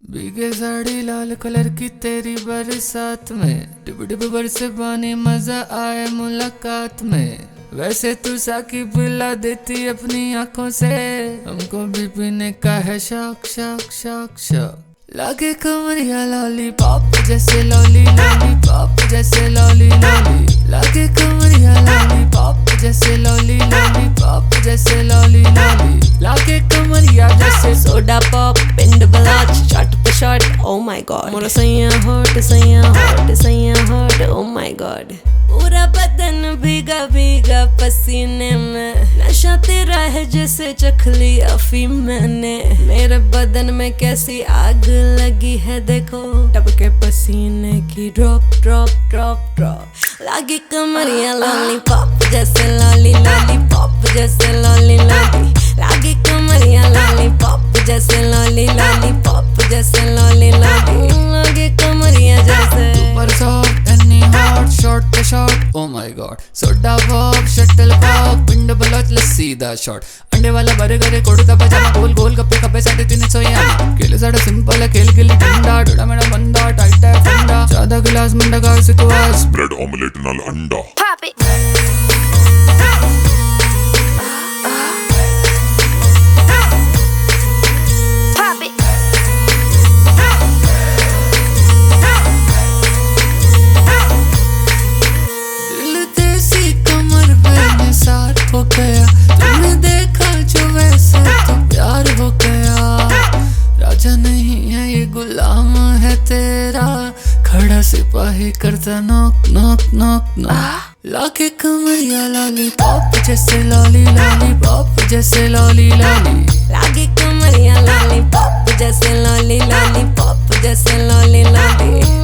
भीगे साड़ी लाल कलर की तेरी बरसात में डिब डिब बरसे पानी मजा आए मुलाकात में। वैसे तू साकी पिला देती अपनी आंखों से, हमको भी पीने का है शौक शौक शौक शौक। लागे कमरिया लॉली पॉप जैसे लॉली लॉली पॉप जैसे लॉली लॉली। लागे कमरिया लॉली पॉप जैसे लॉली लॉली पॉप जैसे लॉली लॉली। लागे कमरिया जैसे सोडा पॉप पिंड बलाच शॉट पे शॉट ओ माय गॉड। मोरा सैया हॉट सैया हॉट सैया हॉट ओ माय गॉड। पूरा बदन भीगा भीगा पसीने में, नशा तेरा है जैसे चख ली अफीम मैंने। मेरे बदन में कैसी आग लगी है देखो, टपके पसीने की ड्रॉप ड्रॉप ड्रॉप ड्रॉप। लागी कमरिया लॉली पॉप जैसे लॉली लॉली पॉप जैसे लॉली लॉली। लागी कमरिया लॉली पॉप जैसे लॉली लॉली पॉप जैसे लॉली लॉली। लागी कमरिया जैसे सॉफ्ट एनी हॉट शॉट पे shot oh my God. Soda pop shuttle pop पिंड बलोच लस्सी दा शॉट। अंडे वाला बर्गर कोड़ता पजामा गोल गोल गप्पे गप्पे 350 यामा। खेल साड़ा सिंपल है खेल गिल्ली डंडा डोड़ा मेरा बंदा टाइट है फंडा। सादा गिलास मंडा का सिकवास ब्रेड ऑमलेट नाल अंडा। Pop it. Pop it. दिल देसी कमर पे निसार हो गया, तुमने देखा जो वैसे तो प्यार हो गया। राजा नहीं है ये गुलाम है तेरा, खड़ा सिपाही करता नॉक नॉक नॉक नॉक। लाके कमरिया लॉली पॉप जैसे लॉली लॉली पॉप जैसे लॉली लॉली। लागी कमरिया लॉली पॉप जैसे लॉली लॉली पॉप जैसे लॉली लॉली।